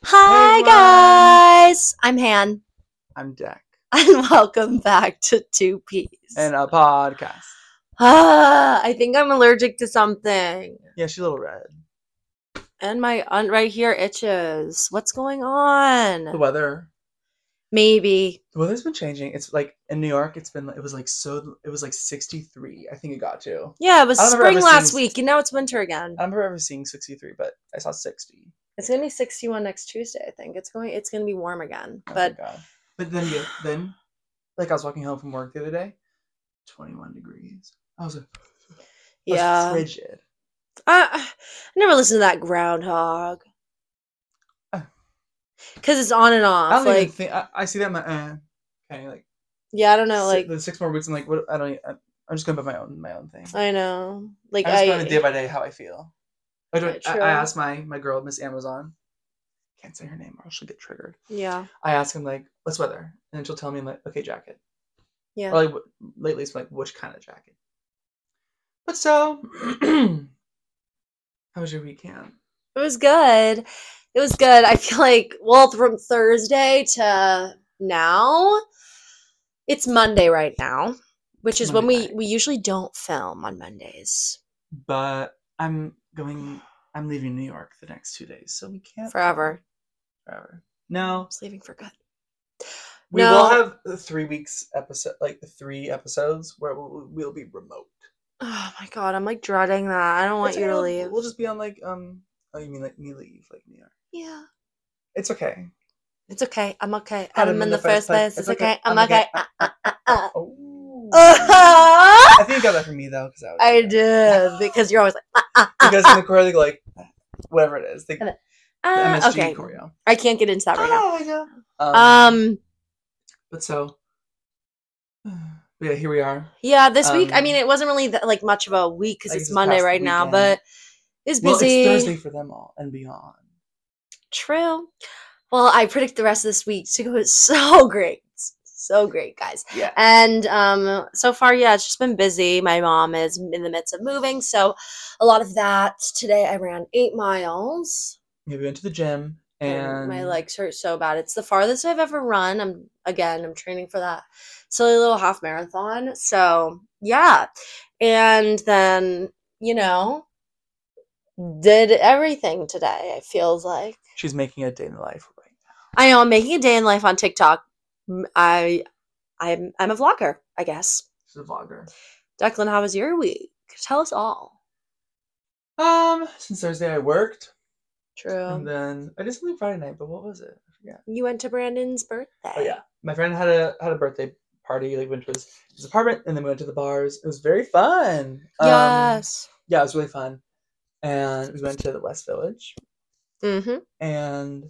Hi, everyone. guys. I'm Han, I'm Deck. and welcome back to Two Peas. And a podcast. I think I'm allergic to something, Yeah, she's a little red. and my right here itches. What's going on? The weather. Maybe. The weather's been changing. It's like in New York, it was like 63. I think it got to. Yeah, it was I don't remember spring ever last seeing week, and now it's winter again. I don't remember ever seeing 63, but I saw 60. It's gonna be 61 next Tuesday. I think it's gonna be warm again. Oh, But thank God. But then, like I was walking home from work the other day, 21 degrees. I was like, yeah, frigid. I never listened to that groundhog Uh, because it's on and off. I don't Like, even think I see that. In my okay, like yeah, I don't know. Like, the 6 more weeks. I'm like, what? I'm just going by my own thing. I know. Like, I'm just going day by day how I feel. True. I asked my girl, Miss Amazon. Can't say her name or she'll get triggered. Yeah. I ask him like, what's weather? And then she'll tell me, I'm like, okay, jacket. Yeah. Or like lately it's like, which kind of jacket? But so, how was your weekend? It was good. It was good. I feel like, well, from Thursday to now, it's Monday right now, which is when Monday we usually don't film on Mondays. But I'm leaving New York the next 2 days, so we can't Forever. No. I'm just leaving for good. We will have the 3 weeks episode, like the 3 episodes where we'll be remote. Oh my God, I'm like dreading that. I don't want you to leave. We'll just be on like oh, you mean like me leave, like New York? Yeah. It's okay. It's okay. I'm okay. Had I'm in the first place. It's okay. I'm okay. Oh. I think you got that from me though, because I did, because you're always like because in the choreo they go like whatever it is. The MSG okay. choreo. I can't get into that right now. But so yeah, here we are. Yeah, this week. I mean, it wasn't really like much of a week because it's Monday right now, but it's busy. Well, it's Thursday for them all and beyond. True. Well, I predict the rest of this week to go so great. So great, guys. Yeah. And so far, yeah, it's just been busy. My mom is in the midst of moving, so a lot of that. Today I ran 8 miles. Yeah, we went to the gym and my legs hurt so bad. It's the farthest I've ever run. I'm training for that silly little half marathon. So yeah. And then, did everything today, it feels like. She's making a day in the life right now. I know, I'm making a day in life on TikTok. I'm a vlogger, I guess. She's a vlogger. Declan, how was your week? Tell us all. Since Thursday I worked. True. And then I did something Friday night, but what was it? I forget. You went to Brandon's birthday. Oh yeah. My friend had a birthday party, like went to his apartment and then we went to the bars. It was very fun. Yes. Yeah, it was really fun. And we went to the West Village. Mm-hmm. And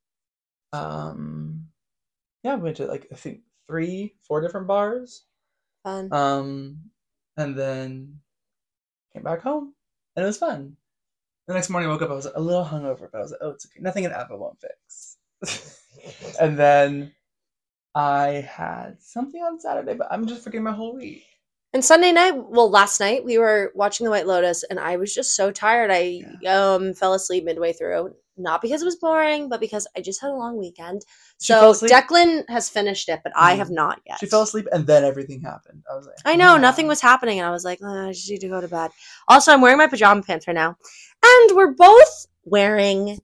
yeah, we went to like I think 3-4 different bars. Fun. And then came back home. And it was fun. The next morning I woke up, I was a little hungover, but I was like, oh, it's okay. Nothing an apple won't fix. And then I had something on Saturday, but I'm just forgetting my whole week. And Sunday night, last night, we were watching The White Lotus, and I was just so tired. I fell asleep midway through. Not because it was boring, but because I just had a long weekend. So Declan has finished it, but I have not yet. She fell asleep, and then everything happened. I was like, I know, nothing was happening, and I was like, I just need to go to bed. Also, I'm wearing my pajama pants right now, and we're both wearing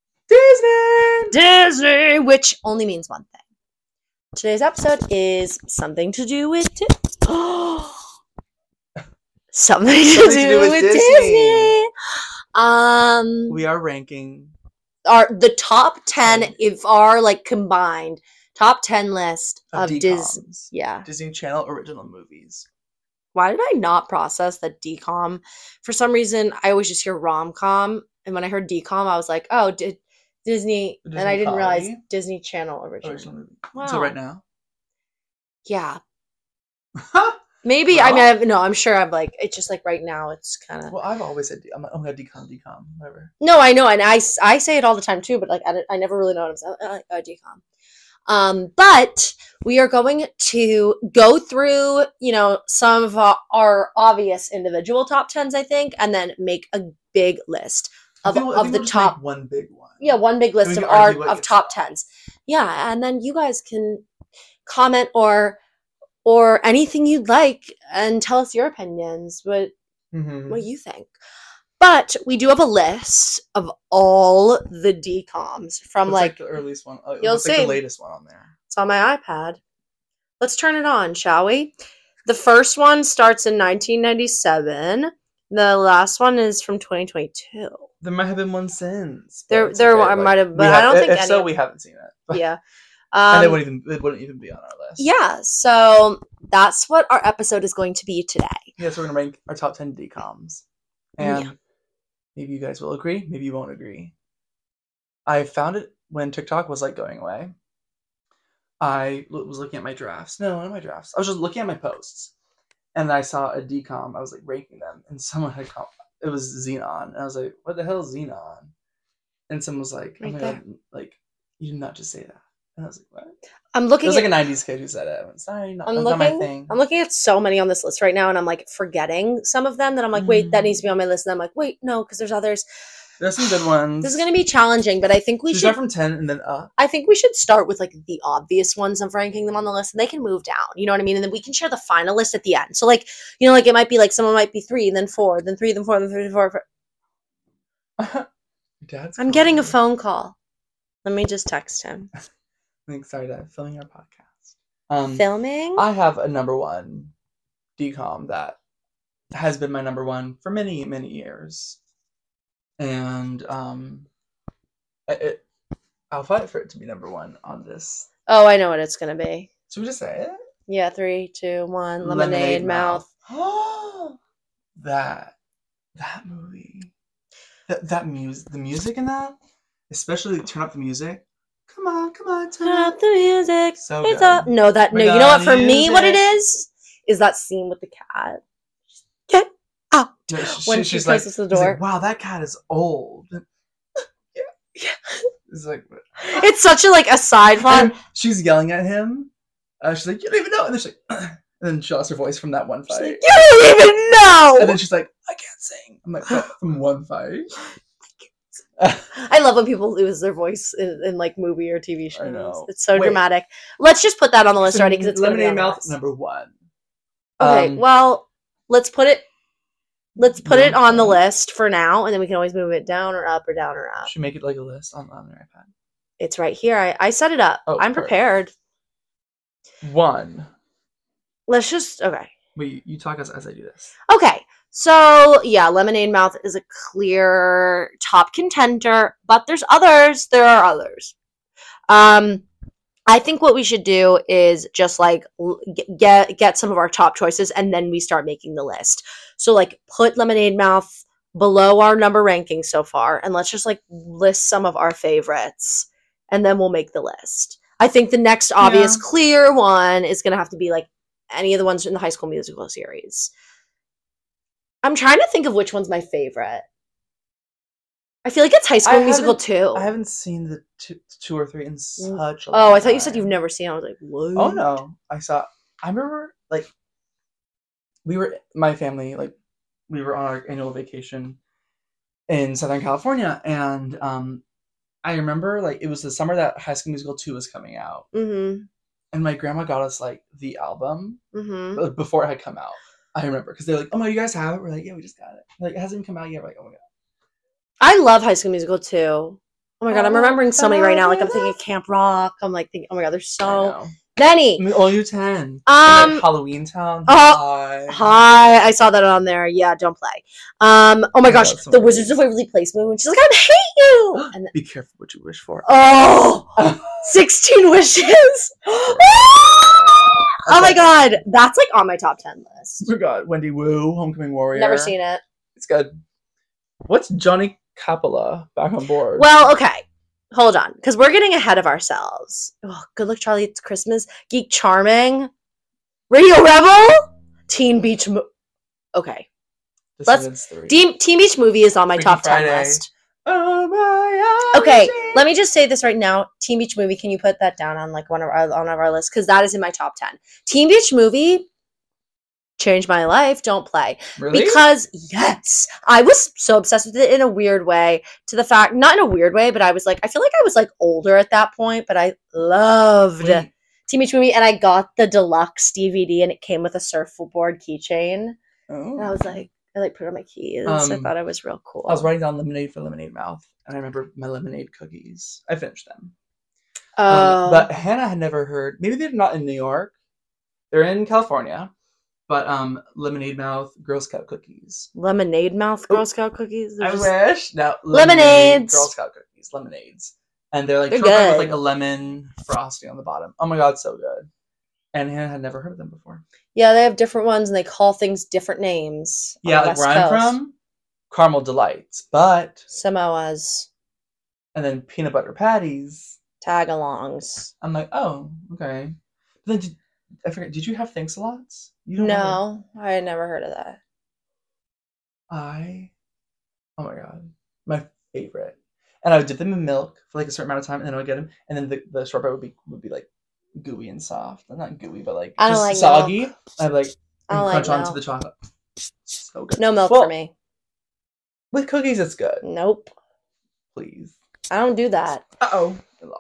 Disney, which only means one thing. Today's episode is something to do with something to do with Disney. We are ranking the top 10 if our like combined top 10 list of Disney. Yeah. Disney Channel original movies. Why did I not process the DCOM? For some reason, I always just hear rom-com, and when I heard DCOM, I was like, oh, Disney, and I didn't realize Disney Channel original movie. Wow. So right now? Yeah. Maybe, well, I'm sure I'm like, it's just like right now, it's kind of. Well, I've always said, I'm like, oh my God, DCOM, whatever. No, I know, and I say it all the time too, but like, I never really know what I'm saying. DCOM. But we are going to go through, some of our obvious individual top 10s, I think, and then make a big list. of I think the we'll just top. make one big one. Yeah, one big list of top 10s. Yeah, and then you guys can comment or anything you'd like and tell us your opinions, what you think. But we do have a list of all the DCOMs from like the earliest one. You'll see the latest one on there. It's on my iPad. Let's turn it on, shall we? The first one starts in 1997. The last one is from 2022. There might have been one since. There might have, but I don't think if so, we haven't seen it. Yeah. And it wouldn't even be on our list. Yeah, so that's what our episode is going to be today. Yeah, so we're going to rank our top 10 DCOMs. And maybe you guys will agree, maybe you won't agree. I found it when TikTok was like going away. I was looking at my drafts. No, not my drafts. I was just looking at my posts. And I saw a DCOM. I was like ranking them. And someone had it was Xenon. And I was like, what the hell is Xenon? And someone was like, oh my God, like, you did not just say that. And I was like, what? I'm looking. It was like a 90s kid who said it. I went, sorry, not my thing. I'm looking at so many on this list right now, and I'm like forgetting some of them that I'm like, wait, that needs to be on my list. And I'm like, wait, no, because there's others. There's some good ones. This is going to be challenging, but I think we should start from 10 and then up. I think we should start with like the obvious ones of ranking them on the list, and they can move down. You know what I mean? And then we can share the final list at the end. So like, you know, like it might be like someone might be 3, then 4, then 3, then 4, then 3, then 4. I'm getting a phone call. Let me just text him. Sorry, Dad. Filming our podcast. Filming? I have a number one DCOM that has been my number one for many, many years. And I'll fight for it to be number one on this. Oh, I know what it's going to be. Should we just say it? Yeah, 3, 2, 1. Lemonade Mouth. That movie. That music. The music in that, especially turn up the music. Come on, turn up the music. So good. You know what? For me, what it is that scene with the cat. Get out. Yeah, when she closes the door. Like, wow, that cat is old. Yeah. It's like it's such a side plot. She's yelling at him. She's like, you don't even know. And then she's like, and then she lost her voice from that one fight. Like, you don't even know. And then she's like, I can't sing. I'm like, from one fight. I love when people lose their voice in like movie or TV shows. I know. It's so dramatic. Let's just put that on the list already because it's Lemonade Mouth number 1. Okay, well, let's put it on the list for now, and then we can always move it down or up or down or up. Should make it like a list on your iPad. It's right here. I set it up. I'm prepared. 1. Let's just okay. Wait, you talk as I do this. Okay. So, yeah, Lemonade Mouth is a clear top contender, but there's others. There are others. I think what we should do is just like get some of our top choices, and then we start making the list. So like put Lemonade Mouth below our number ranking so far, and let's just like list some of our favorites, and then we'll make the list. I think the next obvious clear one is going to have to be like any of the ones in the High School Musical series. I'm trying to think of which one's my favorite. I feel like it's High School Musical 2. I haven't seen the 2 or 3 in such a long time. Oh, I thought you said you've never seen it. I was like, what? Oh, no. I remember, like, my family, like, we were on our annual vacation in Southern California, and I remember, like, it was the summer that High School Musical 2 was coming out. Mm-hmm. And my grandma got us, like, the album before it had come out. I remember, because they're like, oh, no, you guys have it? We're like, yeah, we just got it. Like, it hasn't even come out yet. We're like, oh, my God. I love High School Musical 2. Oh, my God, I'm remembering so many right now. Like, I'm thinking Camp Rock. I'm, like, thinking, oh, my God, there's so many. I mean, all you 10. Like Halloween Town. Hi. I saw that on there. Yeah, don't play. Oh, my gosh, the Wizards of Waverly Place movie. She's like, I hate you. And be careful what you wish for. Oh, 16 wishes. Oh my God, that's like on my top 10 list. Oh my God, Wendy Wu, Homecoming Warrior. Never seen it. It's good. What's Johnny Capola back on board? Well, okay, hold on, because we're getting ahead of ourselves. Oh, Good Luck Charlie, It's Christmas, Geek Charming, Radio Rebel, Teen Beach. Okay, Teen Beach Movie is on my top 10 list. Oh my God. Okay, let me just say this right now. Teen Beach Movie, can you put that down on like one of our lists? Because that is in my top 10. Teen Beach Movie changed my life. Don't play. Really? Because, yes, I was so obsessed with it in a weird way, to the fact, not in a weird way, but I was like, I feel like I was like older at that point, but I loved Wait. Teenage Movie, and I got the deluxe DVD, and it came with a surfboard keychain. Oh. And I was like, I like put on my keys. I thought it was real cool. I was writing down lemonade for Lemonade Mouth, and I remember my lemonade cookies. I finished them. But Hannah had never heard. Maybe they're not in New York. They're in California. But Lemonade Mouth Girl Scout cookies. Lemonade Mouth Girl Scout cookies? I wish. No, Lemonades. Girl Scout cookies. Lemonades. And they're like They're chocolate with good. like a lemon frosting on the bottom. Oh my god, so good. And Hannah had never heard of them before. Yeah, they have different ones, and they call things different names. Yeah, like where I'm from, Caramel Delights. But Samoas. And then peanut butter patties. Tag-alongs. I'm like, oh, okay. But then I forget, did you have Thanks-a-Lots? No, I had never heard of that. Oh my god, my favorite. And I would dip them in milk for like a certain amount of time, and then I would get them, and then the shortbread would be like gooey and soft. Not gooey, but like just like soggy. Milk. I'd like crunch onto the chocolate. So good. No milk for me. With cookies, it's good. Nope. Please. I don't do that. Come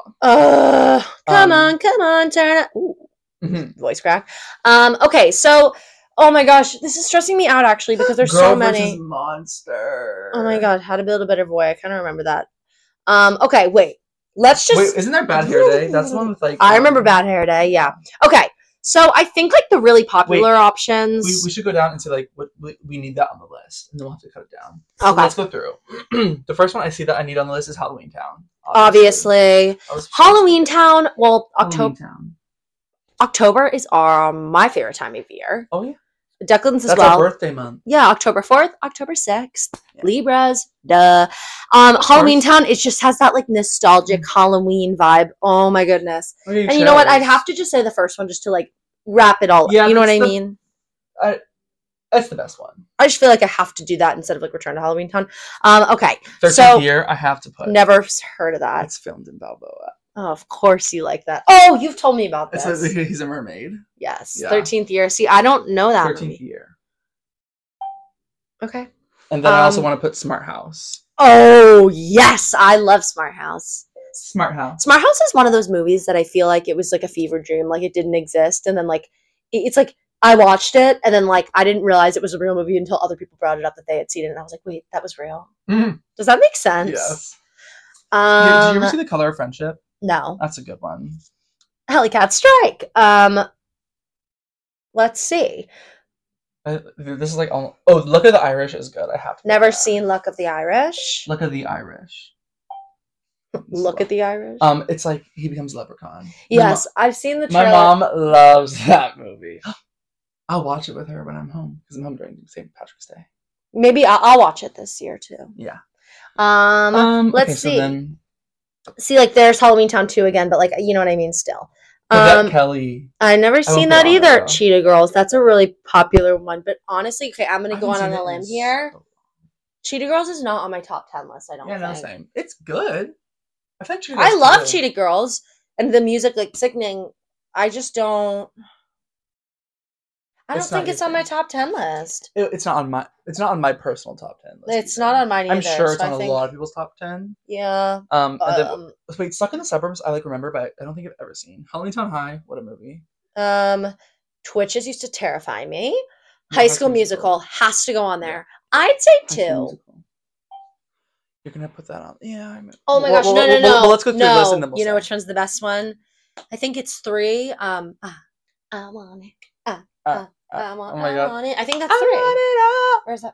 on, turn it. Ooh. Voice crack. Okay, so oh my gosh, this is stressing me out actually because there's Girl so many. Versus Monster. Oh my god, How to Build a Better Boy. I kind of remember that. Okay, wait. Let's just. Wait, isn't there Bad Hair Day? That's the one with like. I remember Bad Hair Day. Yeah. Okay, so I think like the really popular options. We should go down and say like what we need that on the list, and then we'll have to cut it down. So okay. Let's go through. The first one I see that I need on the list is Halloween Town. Obviously. Halloween Town. Well, October is my favorite time of year. Oh yeah. Declan's as That's well. Our birthday month. Yeah, October 4th, October 6th. Yeah. Libras. Duh. Halloween Town, it just has that like nostalgic Halloween vibe. Oh my goodness. Okay, and you know what? I'd have to just say the first one just to like wrap it all up. You know what I mean? That's the best one. I just feel like I have to do that instead of like Return to Halloween Town. Okay. 13th year, I have to put. Never heard of that. It's filmed in Balboa. Oh, of course you like that. Oh, you've told me about this. He's a mermaid. Yes. Yeah. 13th year. See, I don't know that 13th movie. year. Okay. And then I also want to put Smart House. Oh, yes. I love Smart House. Smart House. Smart House is one of those movies that I feel like it was like a fever dream. Like it didn't exist. And then like, it's like, I watched it and then like, I didn't realize it was a real movie until other people brought it up that they had seen it. And I was like, wait, that was real. Mm-hmm. Does that make sense? Yes. Did you ever see The Color of Friendship? No. That's a good one. Hellcat Strike. Let's see. This is like Luck of the Irish is good. I have to. Never seen Luck of the Irish. Luck of the Irish. Look at the Irish. It's like he becomes Leprechaun. Yes, I've seen the trailer. My mom loves that movie. I'll watch it with her when I'm home because I'm home during St. Patrick's Day. Maybe I'll watch it this year too. Yeah. Let's see. See, like there's Halloween Town 2 again, but like you know what I mean. Still, Kelly. I never seen that either. Cheetah Girls. That's a really popular one, but honestly, okay, I'm gonna go on a limb here. Cheetah Girls is not on my top 10 list. I don't. Yeah, no, same. It's good. I love Cheetah Girls and the music, like sickening. I just don't. I don't think it's on my top 10 list. It's not on my personal top 10 list. It's not on mine either. I'm sure it's on a lot of people's top 10. Yeah. Wait, Stuck in the Suburbs, I like remember, but I don't think I've ever seen. Halloween Town High, what a movie. Twitches used to terrify me. High School Musical has to go on there. Yeah. I'd say 2. You're gonna put that on? Yeah. Oh my gosh! No. Well, let's go through this and then we'll you know which one's the best one? I think it's 3. I want it. I want it. I think that's 3. Or is that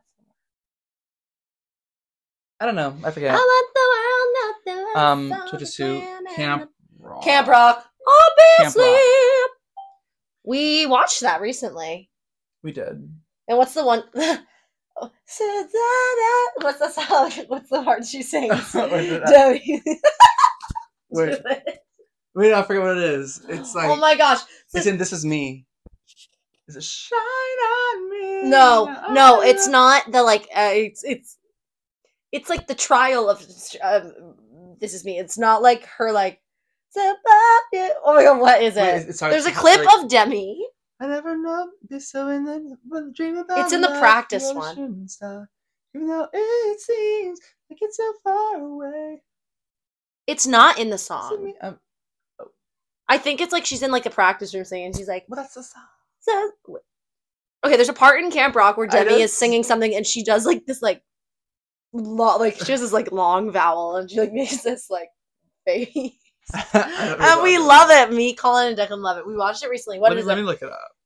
4? I don't know. I forget. I want the world, not the Twitches 2. Camp Rock. Camp Rock. Obviously. Camp Rock. We watched that recently. We did. And what's the one? What's the song? What's the part she sings? Wait, I forget what it is. It's like, oh my gosh, it's in This Is Me. Is it Shine on Me? No, it's not the like. It's like the trial of This Is Me. It's not like her like. Oh my god, what is it? Wait, There's a clip of Demi. I never know this so in the dream about. It's in the practice one. Star, even though it seems like it's so far away. It's not in the song. I think it's like she's in like the practice room singing. She's like, well, that's the song. Okay, there's a part in Camp Rock where Demi is singing something and she does like this like she has this like long vowel and she like makes this like face. And we love it. Me, Colin, and Declan love it. We watched it recently. Let me look it up.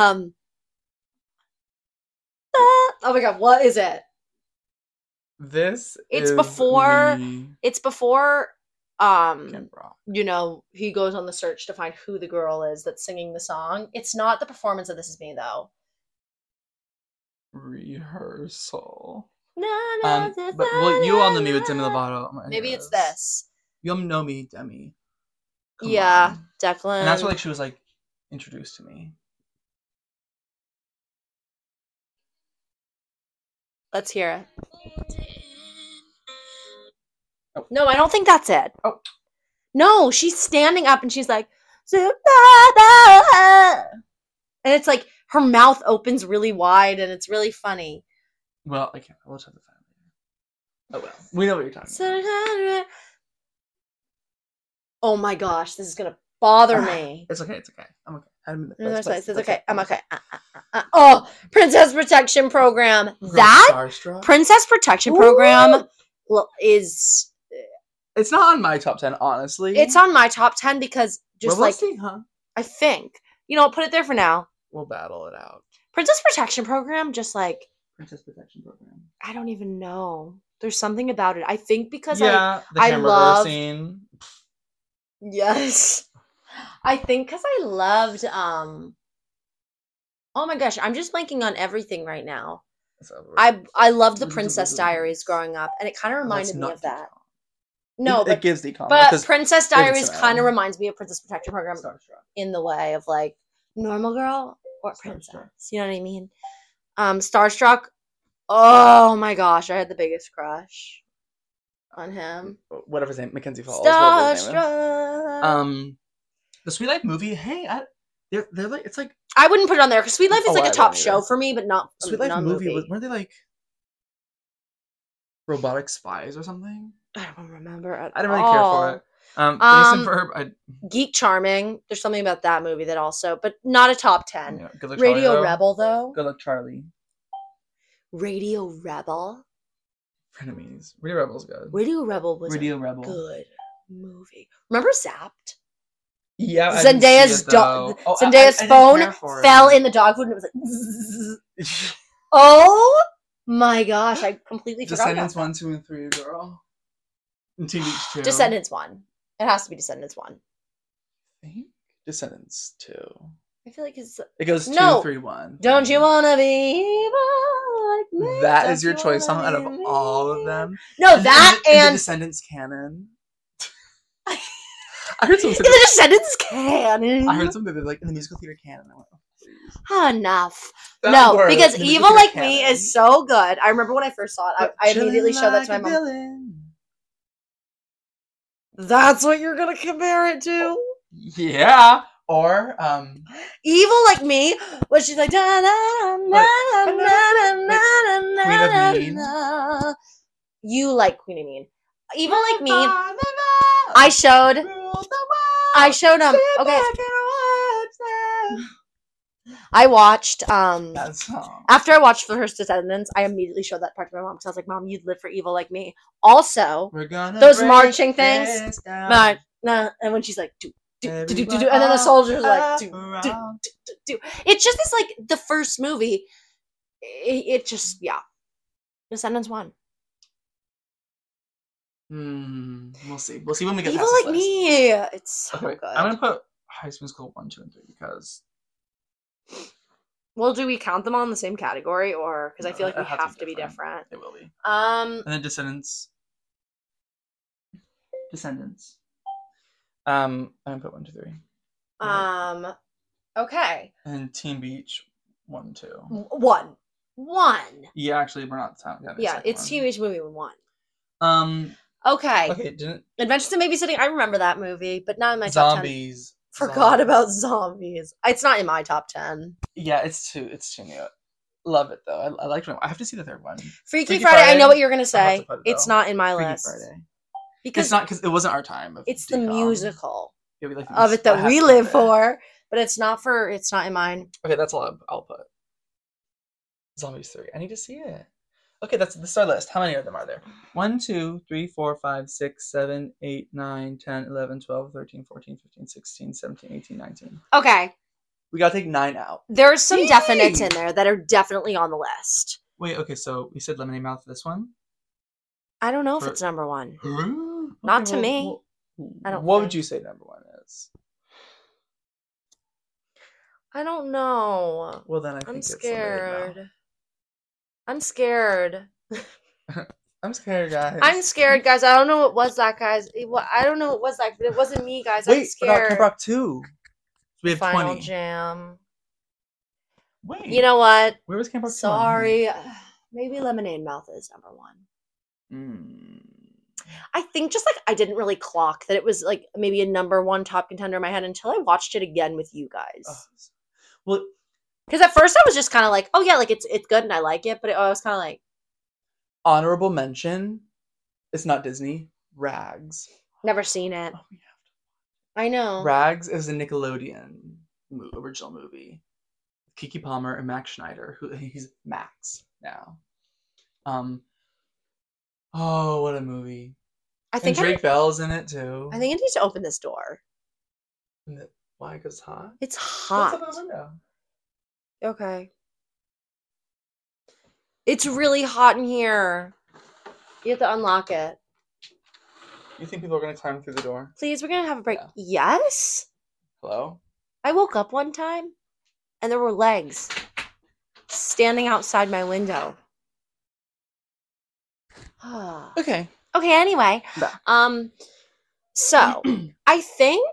Oh my god, what is it? It's before Camp Rock. You know, he goes on the search to find who the girl is that's singing the song. It's not the performance of This Is Me though. Rehearsal. But well, You All Know Me with Demi Lovato. Maybe it's this. You All Know Me, Demi. Come on. And Declan. that's where like she was like introduced to me. Let's hear it. Oh. No, I don't think that's it. Oh. No, she's standing up and she's like, and it's like her mouth opens really wide and it's really funny. Well, I can't. We'll try to find it. Oh well, we know what you're talking about. Oh my gosh, this is gonna bother me. It's okay. I'm okay. It's okay. I'm okay. Oh, Princess Protection Program. That Starstruck? Princess Protection Program is. It's not on my top 10, honestly. It's on my top 10 because just we'll see, huh? I think I'll put it there for now. We'll battle it out. Princess Protection Program, just like Princess Protection Program. I don't even know. There's something about it. I think because the hamburger scene. Yes. I think because I loved oh my gosh, I'm just blanking on everything right now. I loved the Princess Diaries growing up, and it kind of reminded me of that. No, it gives the comment. But Princess Diaries kind of reminds me of Princess Protection Program in the way of like normal girl or princess. You know what I mean? Starstruck. Oh my gosh, I had the biggest crush on him. Whatever his name, Mackenzie Falls. Starstruck. The Sweet Life movie. Hey, they're like it's like I wouldn't put it on there because Sweet Life is like a top show for me, but not Sweet Life movie. Weren't they like robotic spies or something? I don't remember at all. I didn't really care for it. Verb, Geek Charming. There's something about that movie that also, but not a top 10. Yeah, Good Luck Radio Charlie, Rebel though. Good Luck Charlie. Radio Rebel. Frenemies. Radio Rebel's good. Radio Rebel was Radio a Rebel. Good movie. Remember Zapped? Yeah. Zendaya's phone fell in the dog food and it was like. Oh my gosh! I completely forgot. Descendants 1, 2, and 3, girl. And Teen Beach 2. Descendants 1. It has to be Descendants 1. I think Descendants 2. I feel like it goes 2, 3, 1. Don't you wanna be evil like me? That is your choice song out of all of them. No, that and the Descendants canon. I heard something. In the Descendants canon. I heard something like in the musical theater canon. I went, enough. No, because Evil Like Me is so good. I remember when I first saw it, I immediately showed that to my mom. That's what you're gonna compare it to? Yeah. Or Evil Like Me, where she's like da da da da da da. You like Queen of Mean. Evil Like Me. I showed okay. I watched after I watched The First Descendants, I immediately showed that part to my mom because I was like, "Mom, you'd live for Evil Like Me." Also, those marching things, and when she's like, "Do do do do do," and then the soldiers are like, "Do do do do." It's just this like the first movie. It just Descendants 1. We'll see. We'll see when we get Evil past Like this Me. It's so good. I'm gonna put High School Musical 1, 2, and 3 because. Well, do we count them all in the same category, or because I feel like we have to be different? It will be. And then Descendants. I'm gonna put 1, 2, 3. Okay. And Teen Beach 1, 2. 1. Yeah, actually, we're not counting. Yeah, it's Teen Beach movie 1. Okay. Okay. Adventures in Babysitting. I remember that movie, but not in my top 10. Forgot about zombies. It's not in my top 10. Yeah, it's too new. Love it though. I liked it. I have to see the third one. Freaky Friday. I know what you're gonna say. It's not in my Freaky list. Friday. Because it's not, because it wasn't our time. It's the musical yeah, we like of it that we live for, but it's not in mine. Okay, that's all I'll put. Zombies 3. I need to see it. Okay, this is our list. How many of them are there? 1, 2, 3, 4, 5, 6, 7, 8, 9, 10, 11, 12, 13, 14, 15, 16, 17, 18, 19. Okay. We gotta take 9 out. There's some definites in there that are definitely on the list. Wait, okay, so we said Lemonade Mouth for this one? I don't know if it's number 1. Not to me. I don't. What would you say number 1 is? I don't know. Well, then I think it's scared. I'm scared. I'm scared, guys. I'm scared, guys. I don't know what was that, guys. I don't know what was that, but it wasn't me, guys. I'm scared. Wait, Camp Rock 2. So we have Final 20. Jam. Wait. You know what? Where was Camp Rock 2? Sorry. Maybe Lemonade Mouth is number 1. I think just like I didn't really clock that it was like maybe a number 1 top contender in my head until I watched it again with you guys. Well, because at first I was just kind of like, oh yeah, like it's good and I like it, but I was kind of like, honorable mention. It's not Disney. Rags. Never seen it. Oh, we have to. I know. Rags is a Nickelodeon original movie. Keke Palmer and Max Schneider, who he's Max now. Oh, what a movie! I think Drake Bell's in it too. I think I need to open this door. Why? Because it's hot. It's hot. What's up in the window? Okay. It's really hot in here. You have to unlock it. You think people are gonna climb through the door? Please, we're gonna have a break. Yeah. Yes. Hello? I woke up one time and there were legs standing outside my window. Okay. Okay, anyway. So I think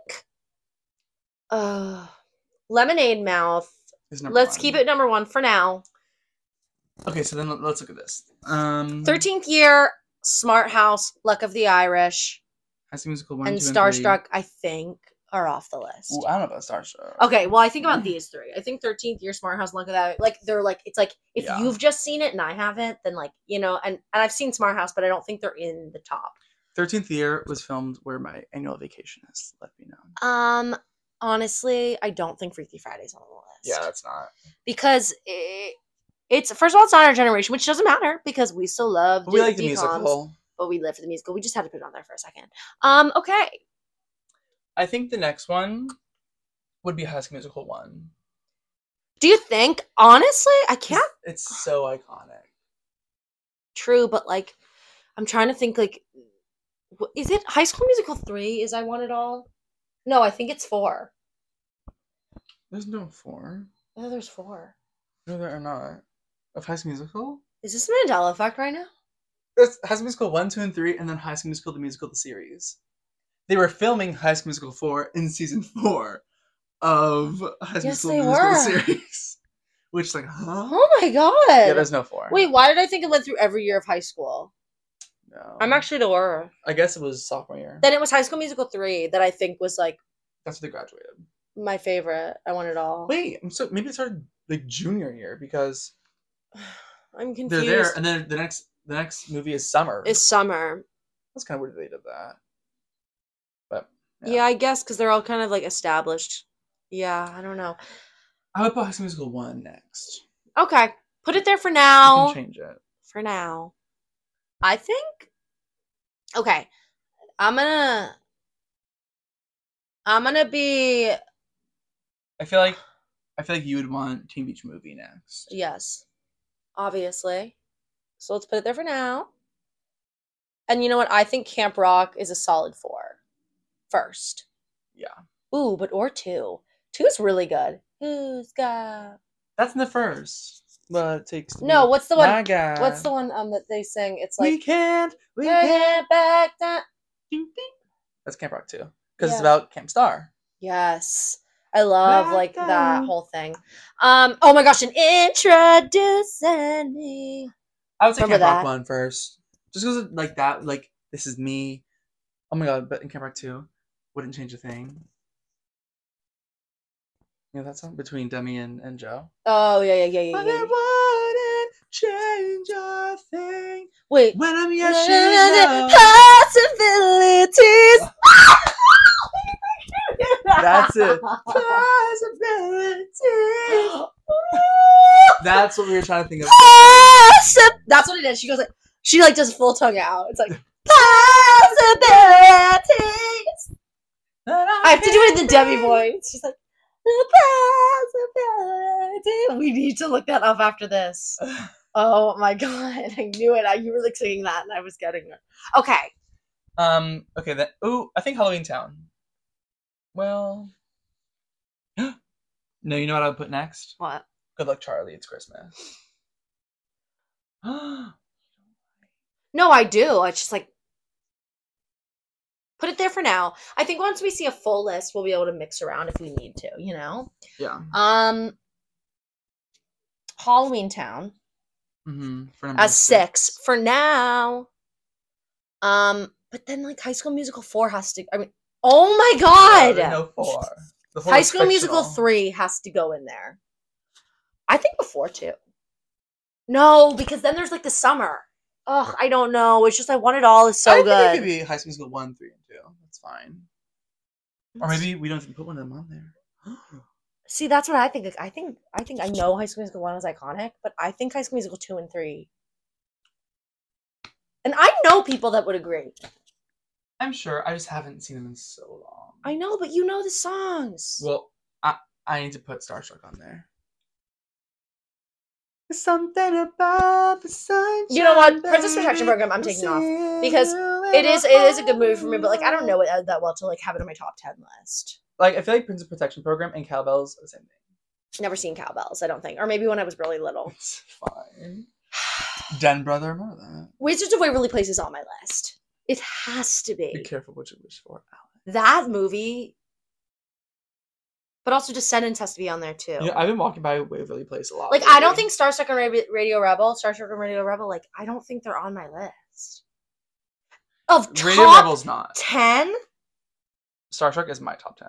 Lemonade Mouth. Let's keep it number 1 for now. Okay, so then let's look at this. 13th Year, Smart House, Luck of the Irish, High School Musical 1, and 2, and Starstruck, I think, are off the list. Ooh, I don't know about Starstruck. Okay, well, I think about these 3. I think 13th Year, Smart House, Luck of the Irish, like they're like it's like if you've just seen it and I haven't, then like and I've seen Smart House, but I don't think they're in the top. 13th Year was filmed where my annual vacation is. Let me know. Honestly, I don't think Freaky Friday's on the list. Yeah, it's not because it's first of all, it's not our generation, which doesn't matter because we still love. We like the musical, but we live for the musical. We just had to put it on there for a second. Okay. I think the next one would be High School Musical 1. Do you think? Honestly, I can't. It's so iconic. True, but like, I'm trying to think. Like, is it High School Musical 3? Is I Want It All? No, I think it's 4. There's no 4. Oh, there's 4. No, there are not. Of High School Musical? Is this the Mandela effect right now? There's High School Musical 1, 2, and 3, and then High School Musical, the musical, the series. They were filming High School Musical 4 in season 4 of High School Musical, the musical, the series. Which, like, huh? Oh my god. Yeah, there's no 4. Wait, why did I think it went through every year of high school? No. I'm actually the worst. I guess it was sophomore year. Then it was High School Musical 3 that I think was like. That's what they graduated. My favorite. I Want It All. Wait, maybe it started like junior year because I'm confused. They're there, and then the next movie is Summer. It's Summer. That's kind of weird they did that. But yeah, I guess because they're all kind of like established. Yeah, I don't know. I would put High School Musical 1 next. Okay, put it there for now. You can change it for now. I think. Okay, I'm gonna be. I feel like you would want Teen Beach Movie next. Yes, obviously. So let's put it there for now. And you know what? I think Camp Rock is a solid 4. First. Yeah. Ooh, or 2. 2 is really good. Who's got? That's in the first. But it takes. No, what's the one? God. What's the one that they sing? It's like we can't back down. That's Camp Rock 2 because it's about Camp Star. Yes, I love like that whole thing. Oh my gosh, and introducing me. I would say Camp Rock 1 first, just because like that, like This Is Me. Oh my god, but in Camp Rock 2, wouldn't change a thing. You know that song between Demi and Joe? Oh, yeah. But it wouldn't change a thing. Wait. When I'm your shit, possibilities. That's it. Possibilities. That's what we were trying to think of. That's what it is. She goes like, she like does full tongue out. It's like possibilities. I have to do it in the Demi voice. She's like, possibilities. We need to look that up after this. Oh my god, I knew it. You were like singing that, and I was getting it. Okay. Okay. Then. Ooh, I think Halloween Town. Well. No, you know what I would put next? What? Good Luck, Charlie. It's Christmas. No, I do. I just like put it there for now. I think once we see a full list, we'll be able to mix around if we need to. You know. Yeah. Halloween Town. Mm-hmm. As 6 for now. But then like High School Musical 4 has to. I mean, oh my god! No 4. The 4 High School Musical 3 has to go in there. I think before 2. No, because then there's like the summer. Ugh, I don't know. It's just I Want It All is so good. I think it could be High School Musical 1, 3, and 2. That's fine. Or maybe we don't even put one of them on there. See, that's what I think. I think I know High School Musical 1 is iconic, but I think High School Musical 2 and 3. And I know people that would agree. I'm sure. I just haven't seen them in so long. I know, but you know the songs. Well, I need to put Starstruck on there. There's something about the sunshine. You know what? Princess Protection Program I'm taking off because it is a good movie for me, but like I don't know it that well to like have it on my top 10 list. Like I feel like Princess Protection Program and Cowbells are the same thing. Never seen Cowbells, I don't think, or maybe when I was really little. It's fine. Den Brother, remember that? Wizards of Waverly Place is on my list. It has to be. Be careful what you wish for, Alex. That movie. But also Descendants has to be on there too. Yeah, I've been walking by Waverly Place a lot. Like lately. I don't think Starstruck and Radio Rebel, like I don't think they're on my list. Of Radio Rebel's not 10. Starstruck is my top 10.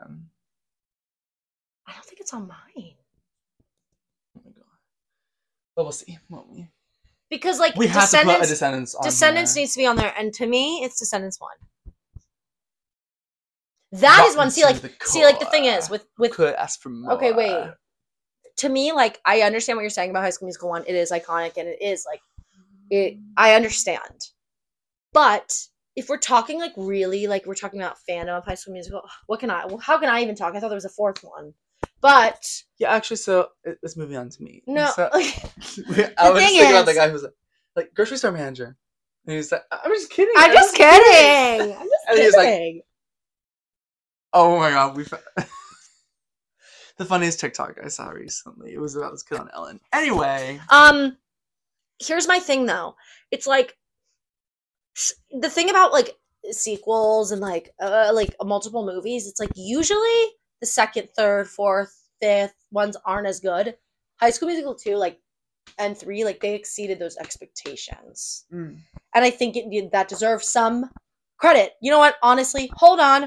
I don't think it's on mine. Oh my god. But we'll see, won't we? Because like we have to put a Descendants on Descendants needs to be on there, and to me, it's Descendants 1. That is one. See, like the thing is with could ask for more. Okay, wait. To me, like I understand what you're saying about High School Musical 1. It is iconic, and it is like it. I understand, but if we're talking like really, like we're talking about fandom of High School Musical, how can I even talk? I thought there was a 4th one, but yeah, actually, so it's moving on to me. No, so, I was just thinking about the guy who's like grocery store manager, and he's like, "I'm just kidding. I'm just kidding. And he's like, oh my god, the funniest TikTok I saw recently. It was about this kid on Ellen. Anyway, here's my thing though. It's like the thing about like sequels and like multiple movies. It's like usually the 2nd, 3rd, 4th, 5th ones aren't as good. High School Musical 2, like and 3, like they exceeded those expectations, and I think that deserves some credit. You know what? Honestly, hold on.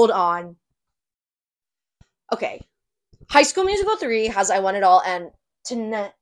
Okay. High School Musical 3 has I Want It All and Tonight,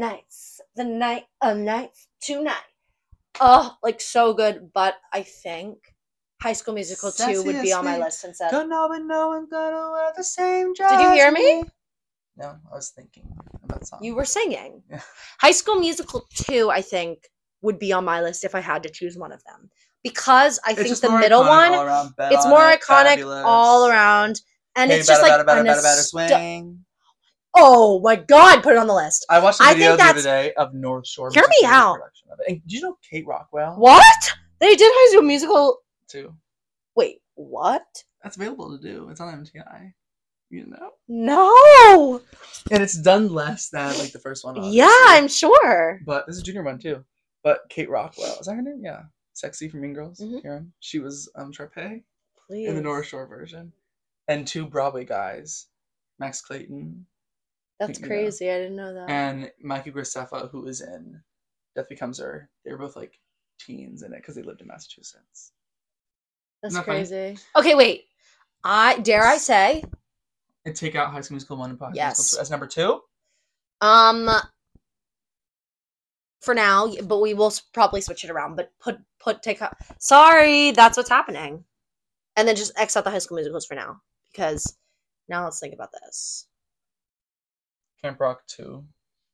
Tonight. Oh, like so good, but I think High School Musical 2 would be on my list instead. Don't know when no one's gonna wear the same dress. Did you hear me? No, I was thinking about that song. You were singing. Yeah. High School Musical 2, I think, would be on my list if I had to choose one of them. Because I think the middle one, it's more iconic all around. And it's just like better swing. Oh my god, put it on the list. I watched a video the other day of North Shore. Hear me out. Of it. And did you know Kate Rockwell? What? They did High School Musical 2. Wait, what? That's available to do. It's on MTI. You know? No. And it's done less than like the first one. Obviously. Yeah, I'm sure. But this is a junior one too. But Kate Rockwell, is that her name? Yeah. Sexy from Mean Girls. Karen. She was Sharpay in the North Shore version. And 2 Broadway guys, Max Clayton. That's crazy. I didn't know that. And Mikey Graceffa, who is in Death Becomes Her. They were both like teens in it because they lived in Massachusetts. That's crazy. Funny? Okay, wait. Dare I say, And take out High School Musical 1 and put High School Yes. Musical 2 as number 2? For now, but we will probably switch it around. But take out. Sorry, that's what's happening. And then just X out the High School Musicals for now, because now let's think about this. Camp Rock 2.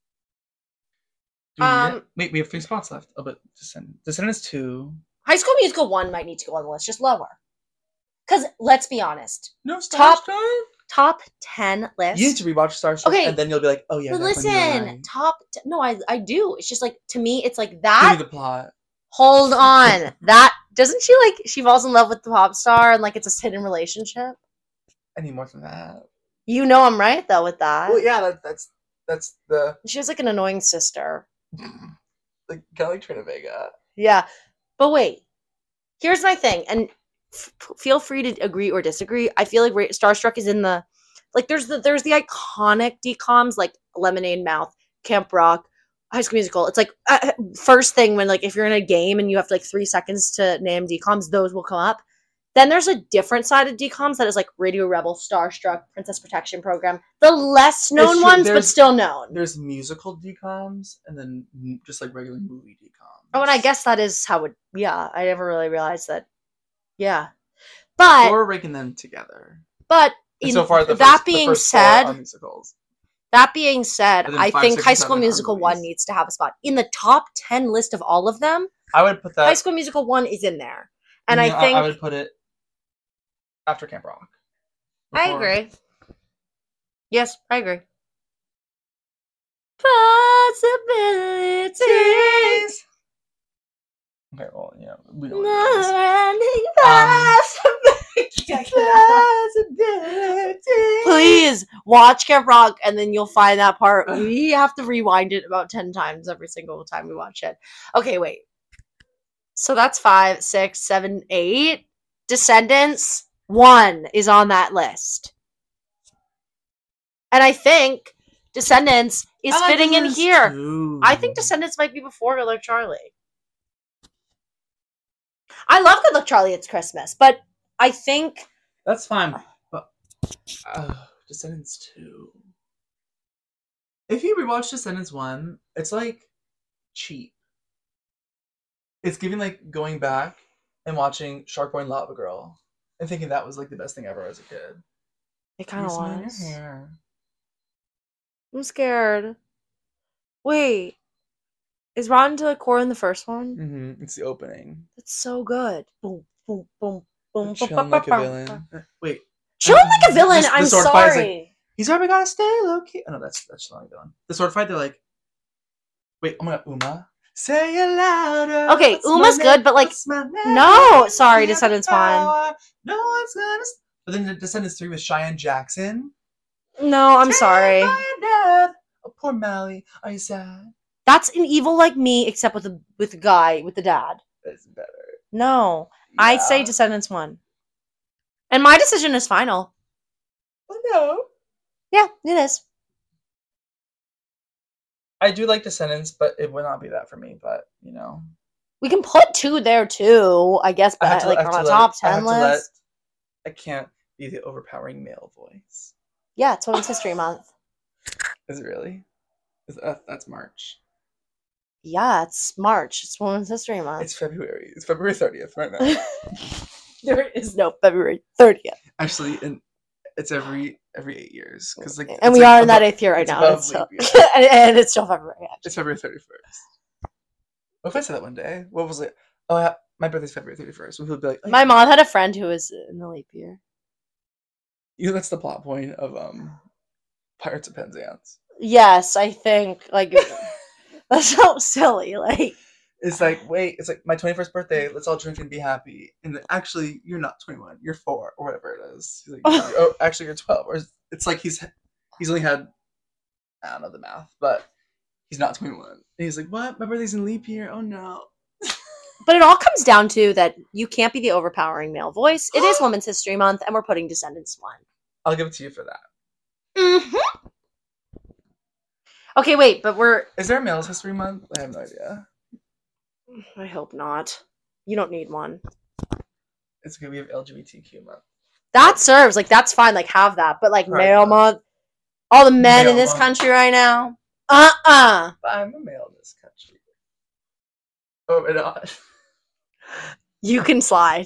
Wait, we have 3 spots left. Oh, but Descendants 2. High School Musical 1 might need to go on the list, just lower. Because let's be honest, no Starstruck. Top 10 list. You need to rewatch Starstruck, okay, and then you'll be like, "Oh yeah." But listen, no, I do. It's just like, to me, it's like that. Give me the plot. Hold on, that doesn't she like? She falls in love with the pop star, and like it's a hidden relationship. I need more than that. You know I'm right though with that. Well, yeah, that's the. She was like an annoying sister. Like kind of like Trina Vega. Yeah, but wait. Here's my thing, and feel free to agree or disagree. I feel like Starstruck is in the, like, there's the iconic DComs like Lemonade Mouth, Camp Rock, High School Musical. It's like first thing when, like, if you're in a game and you have like 3 seconds to name DComs, those will come up. Then there's a different side of DComs that is like Radio Rebel, Starstruck, Princess Protection Program, the less known ones, but still known. There's musical DComs and then just like regular movie DComs. Oh, and I guess that is how it. Yeah, I never really realized that. Yeah, but we're ranking them together. But so far, that being said, I think High School Musical 1 needs to have a spot in the top 10 list of all of them. I would put that. High School Musical 1 is in there, and I think I would put it after Camp Rock. I agree. Yes, I agree. Possibilities. Okay, well, yeah, we don't Please watch Camp Rock, and then you'll find that part. We have to rewind it about 10 times every single time we watch it. Okay, wait. So that's 5, 6, 7, 8. Descendants 1 is on that list, and I think Descendants is fitting in here. Too. I think Descendants might be before Good Luck Charlie. I love Good Luck Charlie, It's Christmas, but I think that's fine. But Descendants 2. If you rewatch Descendants 1, it's like cheap. It's giving like going back and watching Shark Boy and Lava Girl and thinking that was like the best thing ever as a kid. It kind of was. I'm scared. Wait. Is Rotten to the Core in the first one? Mm-hmm. It's the opening. It's so good. Boom, boom, boom, boom. Chilling like a villain. Wait. Chilling like a villain. I'm sorry. Like, he's already gotta stay low key. Oh no, that's Chilling like a villain. The sword fight, they're like, wait, oh my god, Uma. Say it louder. Okay, Uma's good, but like, no. Sorry, Descendants 1. No one's gonna. But then the Descendants 3 with Cheyenne Jackson. No, I'm sorry. Oh, poor Mally. Are you sad? That's an Evil Like Me, except with the guy, with the dad. That's better. No. Yeah. I'd say Descendants 1. And my decision is final. Oh, no. Yeah, it is. I do like Descendants, but it would not be that for me, but, you know. We can put 2 there, too, I guess, but like on a top 10 list. I can't be the overpowering male voice. Yeah, it's Women's History Month. Is it really? That's March. Yeah, it's March. It's Women's History Month. It's February. It's February 30th right now. There is no February 30th. Actually, it's every 8 years. Like, and we are in that 8th year right now. And it's still February. Actually. It's February 31st. What if I said that one day? What was it? Oh, my birthday's February 31st. People would be like, oh, my mom had a friend who was in the leap year. You know, that's the plot point of Pirates of Penzance. Yes, I think, like, that's so silly. Like, it's like, wait, it's like my 21st birthday. Let's all drink and be happy. And then, actually, you're not 21. You're 4 or whatever it is. He's like, oh, actually, you're 12. Or it's like he's only had, I don't know the math, but he's not 21. And he's like, what? My birthday's in leap year. Oh no. But it all comes down to that you can't be the overpowering male voice. It is Women's History Month, and we're putting Descendants 1. I'll give it to you for that. Mm-hmm. Okay, wait, but Is there a Male's History Month? I have no idea. I hope not. You don't need one. It's okay, we have LGBTQ month. That serves. Like, that's fine. Like, have that. But, like, Pride male Month. month. All the men Male in this month. country right now. But I'm a male in this country. Oh my god. You can slide.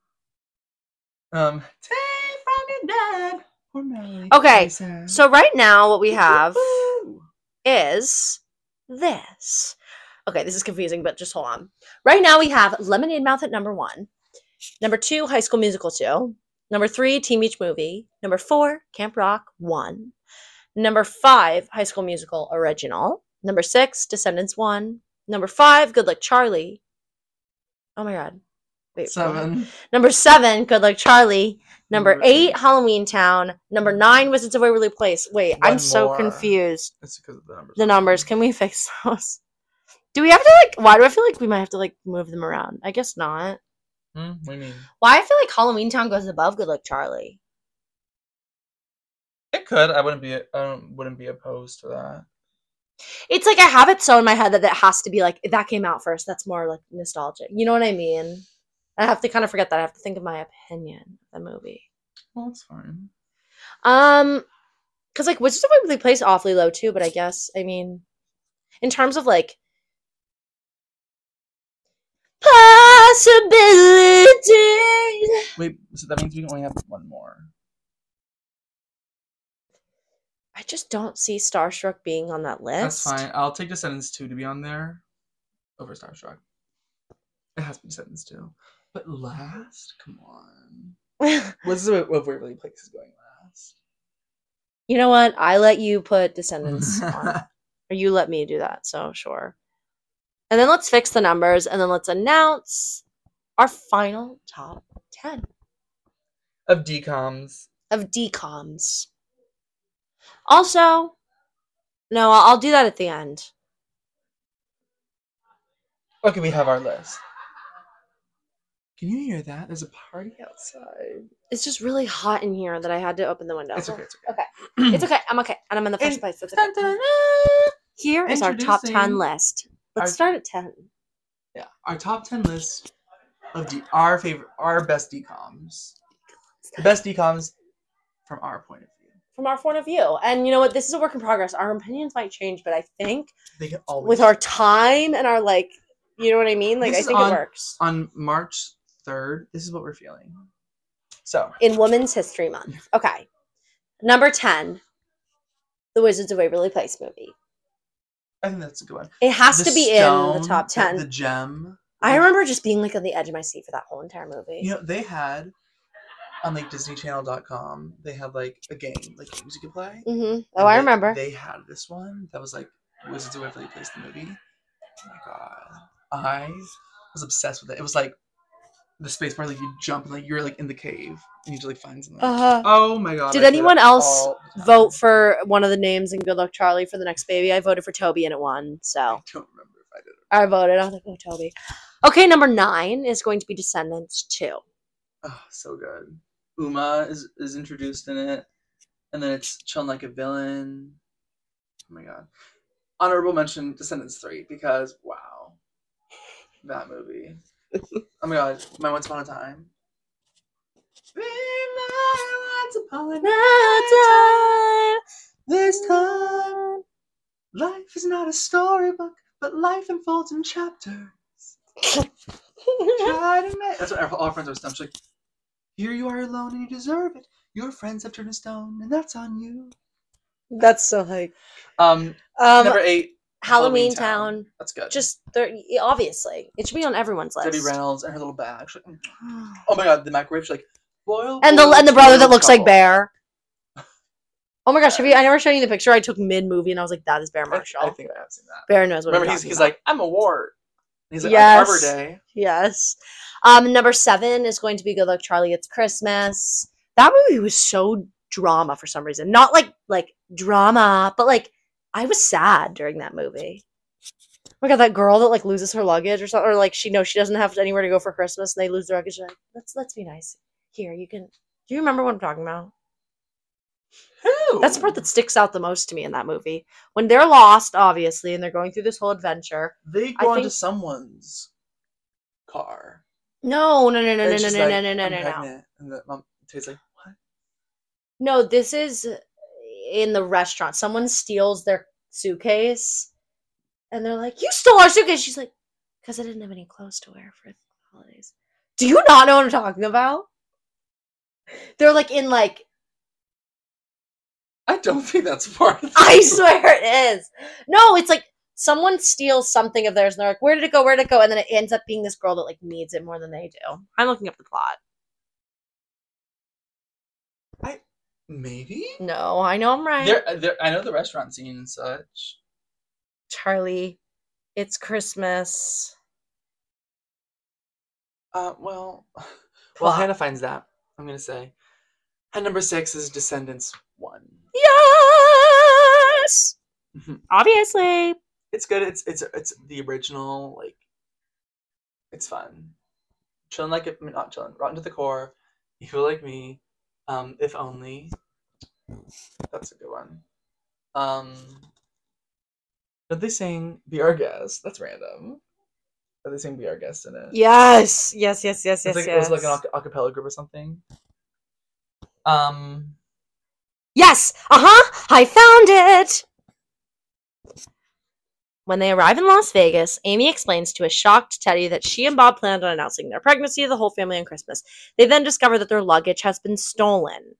Take from your dad. Poor Melly. Okay, Sad. so right now what we have Woo-hoo. is this. Okay, this is confusing, but just hold on. Right now we have Lemonade Mouth at number 1. Number 2, High School Musical 2. Number 3, Teen Beach Movie. Number 4, Camp Rock 1. Number 5, High School Musical Original. Number 6, Descendants 1. Number 5, Good Luck Charlie. Oh my god. Wait, 7. Number 7, Good Luck Charlie. Number Number 8, eight. Halloween Town. Number 9, Wizards of Waverly Place. Wait, I'm One so more. confused. It's because of the numbers. The numbers, can we fix those? Do we have to, like, why do I feel like we might have to, like, move them around? I guess not. What do you mean? Why I feel like Halloween Town goes above Good Luck Charlie. It could. I wouldn't be opposed to that. It's like I have it so in my head that it has to be like that came out first. That's more like nostalgic. You know what I mean? I have to kind of forget that. I have to think of my opinion of the movie. Well, that's fine. Because like Wizards of Waverly Place awfully low too, but I guess I mean, in terms of like possibilities. Wait, so that means we can only have one more. I just don't see Starstruck being on that list. That's fine. I'll take Descendants 2 to be on there over Starstruck. It has to be Descendants 2. But last? Come on. What's the Waverly Place is going last? You know what? I let you put Descendants on. Or you let me do that, so sure. And then let's fix the numbers, and then let's announce our final top 10 Of DComs. of DComs. Also, no, I'll do that at the end. Okay, we have our list. Can you hear that? There's a party outside. It's just really hot in here that I had to open the window. It's okay. Okay. It's okay. I'm okay. And I'm in the first place. That's okay. Here is our top 10 list. Let's start at 10. Yeah, our top 10 list of our best DComs. The best DComs from our point of view. From our point of view. And you know what? This is a work in progress. Our opinions might change, but I think They can always with our time and our, like, you know what I mean? Like, I think it works. On March 3rd, this is what we're feeling. So. In Women's History Month. Okay. Number 10, The Wizards of Waverly Place movie. I think that's a good one. It has to be in the top 10. The gem. I remember just being like on the edge of my seat for that whole entire movie. You know, they had on like DisneyChannel.com, they had like a game, like games you could play. Mm-hmm. Oh, I remember. They had this one that was like Wizards of Waverly Place the movie. Oh my god, I was obsessed with it. It was like the space part, like you jump and like you're like in the cave and you just like find something. Oh my god! Did anyone else vote for one of the names in Good Luck Charlie for the next baby? I voted for Toby and it won. So I don't remember if I did. I voted. I was like, oh, Toby. Okay, number 9 is going to be Descendants 2. Oh, so good. Uma is introduced in it, and then it's Chilling Like a Villain. Oh my god! Honorable mention: Descendants 3 because wow, that movie. Oh my god, my Once Upon a Time. Once upon a time, this time, life is not a storybook, but life unfolds in chapters. Try to make. That's what all our friends are stumped. Like, here you are alone and you deserve it. Your friends have turned to stone, and that's on you. That's so like. Number 8. Halloween Town. That's good. Just obviously, it should be on everyone's list. Debbie Reynolds and her little bag. Like, oh my god, the microwave. She's like, boil, and the brother that looks like Bear. Oh my gosh, I never shown you the picture I took mid movie, and I was like, that is Bear Marshall. I think I have seen that. Bear knows what. Remember, I'm he's like, I'm a wart. He's like, yes. On Arbor Day. Yes. Number 7 is going to be Good Luck Charlie. It's Christmas. That movie was so drama for some reason. Not like drama, but like I was sad during that movie. Oh my god, that girl that like loses her luggage or something, or like she knows she doesn't have anywhere to go for Christmas, and they lose their luggage. Like, let's be nice. Here, you can. Do you remember what I'm talking about? Who? That's the part that sticks out the most to me in that movie. When they're lost, obviously, and they're going through this whole adventure. They go into someone's car. No. And the mom Tay's like, No, this is in the restaurant. Someone steals their suitcase and they're like, "You stole our suitcase." She's like, "Because I didn't have any clothes to wear for the holidays." Do you not know what I'm talking about? They're like in like I don't think that's part of the I swear it is. No, it's like someone steals something of theirs and they're like, "Where did it go? Where did it go?" And then it ends up being this girl that like needs it more than they do. I'm looking up the plot. Maybe? No, I know I'm right. I know the restaurant scene and such. Charlie, it's Christmas. Well, Plot. Hannah finds that. I'm gonna say, and number 6 is Descendants 1. Yes, obviously. It's good. It's the original. Like, it's fun. Chilling like it, not chilling. Rotten to the core. You feel like me. If only. That's a good one. Did they sing "Be Our Guest"? That's random. Did they sing "Be Our Guest" in it? Yes. It was like an acapella group or something. Yes. I found it. When they arrive in Las Vegas, Amy explains to a shocked Teddy that she and Bob planned on announcing their pregnancy to the whole family on Christmas. They then discover that their luggage has been stolen.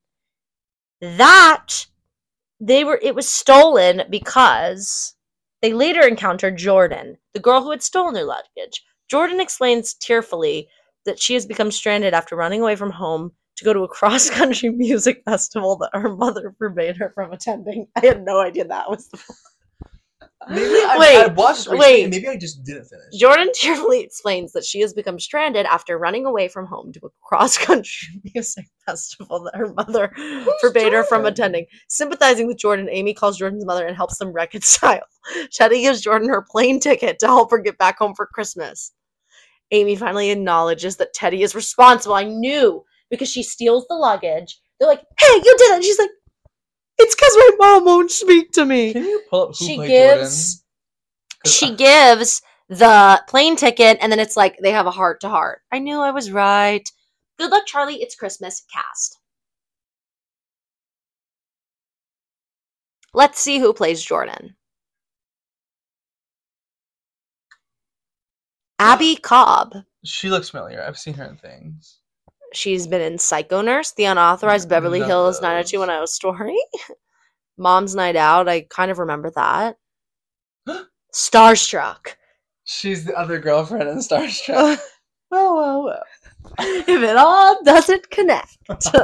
It was stolen because they later encountered Jordan, the girl who had stolen their luggage. Jordan explains tearfully that she has become stranded after running away from home to go to a cross-country music festival that her mother forbade her from attending. I had no idea that was the point. Maybe I watched it recently, and maybe I just didn't finish. Jordan tearfully explains that she has become stranded after running away from home to a cross-country music festival that her mother forbade her from attending. Sympathizing with Jordan, Amy calls Jordan's mother and helps them reconcile. Teddy gives Jordan her plane ticket to help her get back home for Christmas. Amy finally acknowledges that Teddy is responsible. I knew, because she steals the luggage. They're like, "Hey, you did it!" And she's like, "It's because my mom won't speak to me." Can you pull up who played Jordan? She gives the plane ticket, and then it's like they have a heart-to-heart. I knew I was right. Good luck, Charlie. It's Christmas. Cast. Let's see who plays Jordan. Abby Cobb. She looks familiar. I've seen her in things. She's been in Psycho Nurse, The Unauthorized Beverly Hills 90210 Story, Mom's Night Out. I kind of remember that. Starstruck. She's the other girlfriend in Starstruck. Well. If it all doesn't connect.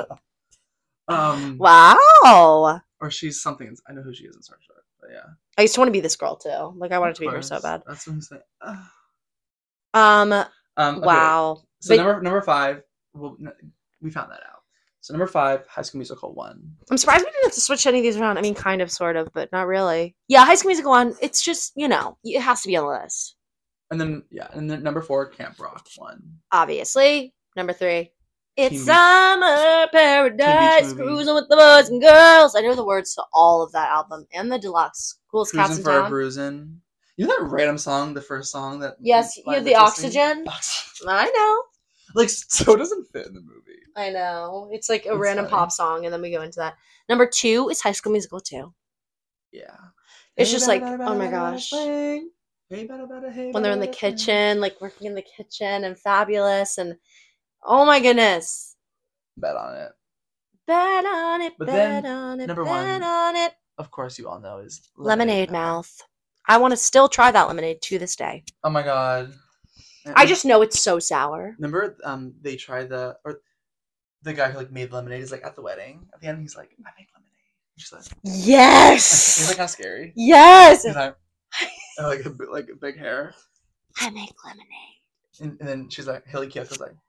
Wow. Or she's something. I know who she is in Starstruck, but yeah. I used to want to be this girl too. Like, I wanted to be her so bad. That's what I'm saying. Okay. Wow. So number 5. Well, we found that out. So number 5, High School Musical 1. I'm surprised we didn't have to switch any of these around. I mean, kind of, sort of, but not really. Yeah, High School Musical 1. It's just, it has to be on the list. And then number 4, Camp Rock 1. Obviously. Number 3. It's Summer Paradise, cruising with the boys and girls. I know the words to all of that album and the deluxe. Coolest Cats in Town. For a Bruisin'. You know that random song, the first song that... Yes, you have the Oxygen. I know. Like, so it doesn't fit in the movie. I know. It's like a random pop song, and then we go into that. Number 2 is High School Musical 2. Yeah. It's just like, oh my gosh. When they're in the kitchen, like working in the kitchen, and Fabulous, and oh my goodness. Bet on it. Bet on it, but bet then, on it, number bet 1, on it. Of course, you all know, is Lemonade Mouth. I want to still try that lemonade to this day. Oh my god. I just know it's so sour. Remember, they tried the guy who like made lemonade is like at the wedding. At the end, he's like, "I make lemonade." She's like, "Yes." He's like, "How scary." Yes. He's like, like big hair. I make lemonade. And then she's like, Hilly Kyoko's like,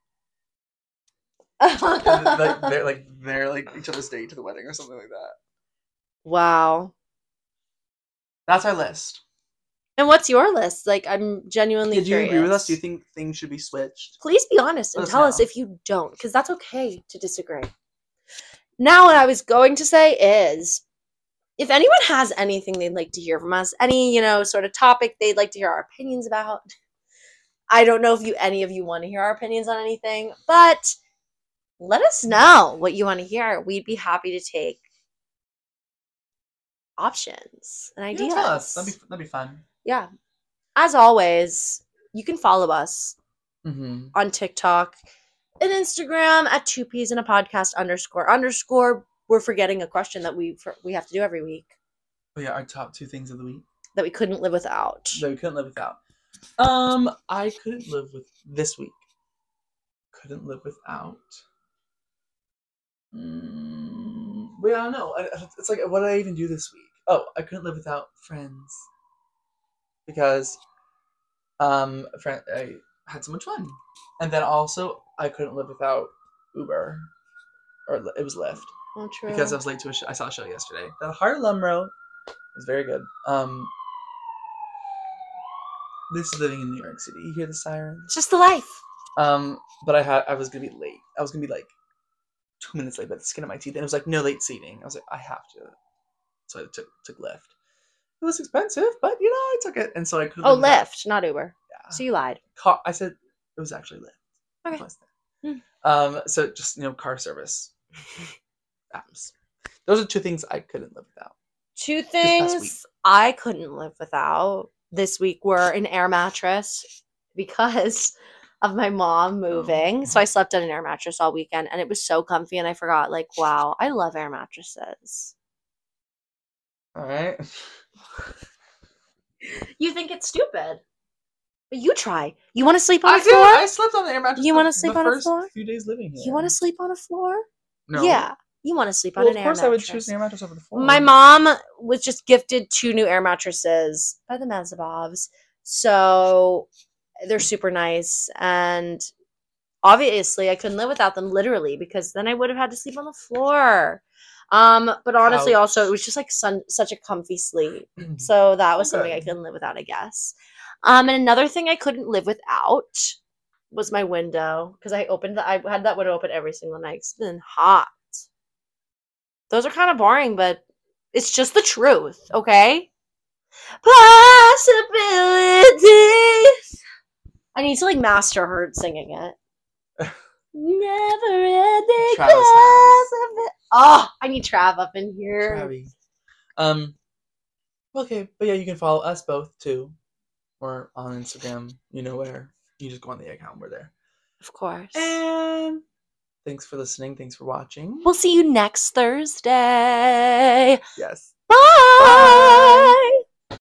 they're like each other's date to the wedding or something like that. Wow. That's our list. And what's your list? Like, I'm genuinely curious. Do you agree with us? Do you think things should be switched? Please be honest and tell us if you don't, because that's okay to disagree. Now, what I was going to say is, if anyone has anything they'd like to hear from us, any, sort of topic they'd like to hear our opinions about, I don't know if any of you want to hear our opinions on anything, but let us know what you want to hear. We'd be happy to take options and ideas. Tell us. That'd be fun. Yeah. As always, you can follow us on TikTok and Instagram at 2Ps in a podcast __. We're forgetting a question that we have to do every week. Oh yeah, our top 2 things of the week that we couldn't live without. I couldn't live with this week. Couldn't live without. Wait, I don't know. It's like, what did I even do this week? Oh, I couldn't live without friends because I had so much fun, and then also I couldn't live without Uber, or it was Lyft. Oh, true. Because I was late to I saw a show yesterday. The Harlem Row was very good. This is living in New York City. You hear the sirens? It's just the life. But I was gonna be late. I was gonna be like 2 minutes late by the skin of my teeth, and it was like no late seating. I was like, I have to, so I took Lyft. It was expensive, but I took it, and so I could. Oh, Lyft, not Uber. Yeah. So you lied. I said it was actually Lyft. Okay. So just car service apps. Those are 2 things I couldn't live without. 2 things I couldn't live without this week were an air mattress because of my mom moving. So I slept on an air mattress all weekend, and it was so comfy, and I forgot, wow, I love air mattresses. All right. You think it's stupid, but you try. You want to sleep on a floor? I slept on the air mattress. You want to sleep on a floor? The first few days living here. You want to sleep on a floor? No. Yeah. You want to sleep on an air mattress. Of course I would choose an air mattress over the floor. My mom was just gifted 2 new air mattresses by the Mazabovs. So they're super nice. And obviously I couldn't live without them, literally, because then I would have had to sleep on the floor. But honestly, also, it was just such a comfy sleep. So that was something I couldn't live without, I guess. And another thing I couldn't live without was my window, because I had that window open every single night. It's been hot. Those are kind of boring, but it's just the truth, okay? Possibilities. I need to master her singing it. Never ending possibilities. Oh, I need Trav up in here. Travie. Okay, but yeah, you can follow us both too. We're on Instagram. You know where. You just go on the account. We're there. Of course. And thanks for listening. Thanks for watching. We'll see you next Thursday. Yes. Bye.